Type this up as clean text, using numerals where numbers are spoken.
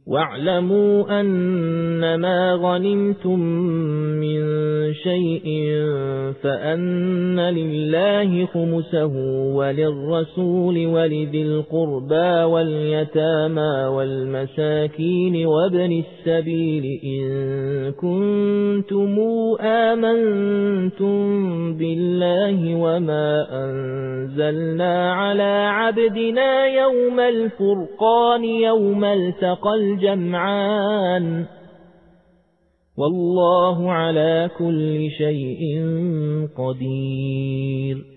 واعلموا أنما غنمتم من شيء فأن لله خمسه وللرسول ولذي القربى واليتامى والمساكين وابن السبيل إن كنتم آمنتم بالله وما أنزلنا على عبدنا يوم الفرقان يوم التقى الجمعان والله على كل شيء قدير.